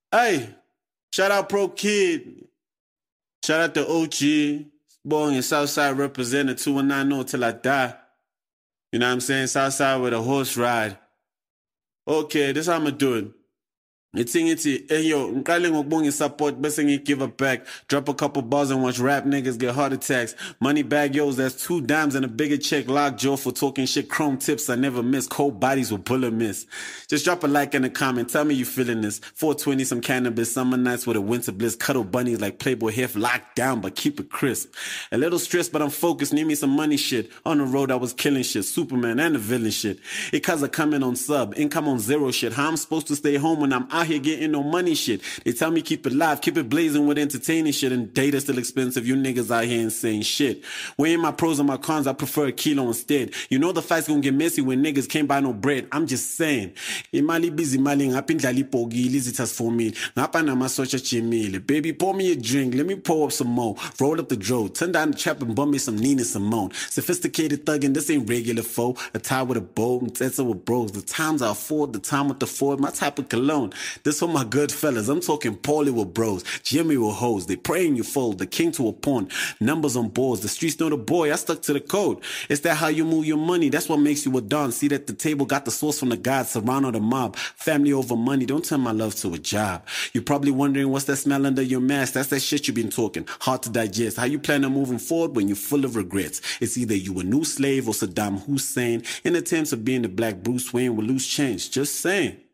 Hey, shout out Pro Kid. Shout out to OG. Boy in Southside representing 2190 till I die. You know what I'm saying? Southside with a horse ride. Okay, this how I'ma do it. Ithi, hey yo, ngiqale ngokubonga support bese give it back. Drop a couple bars and watch rap niggas get heart attacks. Money bag yos, that's 2 dimes and a bigger check. Lockjaw for talking shit. Chrome tips I never miss. Cold bodies with bullet miss. Just drop a like and a comment. Tell me you feeling this. 420 some cannabis. Summer nights with a winter bliss. Cuddle bunnies like Playboy Hef. Locked down but keep it crisp. A little stressed but I'm focused. Need me some money shit. On the road I was killing shit. Superman and the villain shit. It cause I come in on sub. Income on zero shit. How I'm supposed to stay home when I'm out here getting no money shit. They tell me keep it live, keep it blazing with entertaining shit, and data still expensive. You niggas out here insane shit. Weighing my pros and my cons, I prefer a kilo instead. You know the fight's gonna get messy when niggas can't buy no bread. I'm just saying. Imali busy mali ngapindlali pogi lizitas for me. Ngapa na masocha chimile. Baby, pour me a drink, let me pour up some more. Roll up the dro, turn down the trap and bum me some Nina Simone. Sophisticated thuggin', this ain't regular foe. A tie with a bow, that's with bros. The times I afford, the time with the Ford, my type of cologne. This for my good fellas, I'm talking Paulie with bros, Jimmy with hoes, they praying you fold, the king to a pawn, numbers on boards, the streets know the boy, I stuck to the code. It's that how you move your money, that's what makes you a don. See that the table got the source from the gods, Serrano the mob, family over money, don't turn my love to a job. You're probably wondering what's that smell under your mask, that's that shit you been talking, hard to digest. How you plan on moving forward when you're full of regrets? It's either you a new slave or Saddam Hussein, in attempts of being the black Bruce Wayne with loose change, just saying.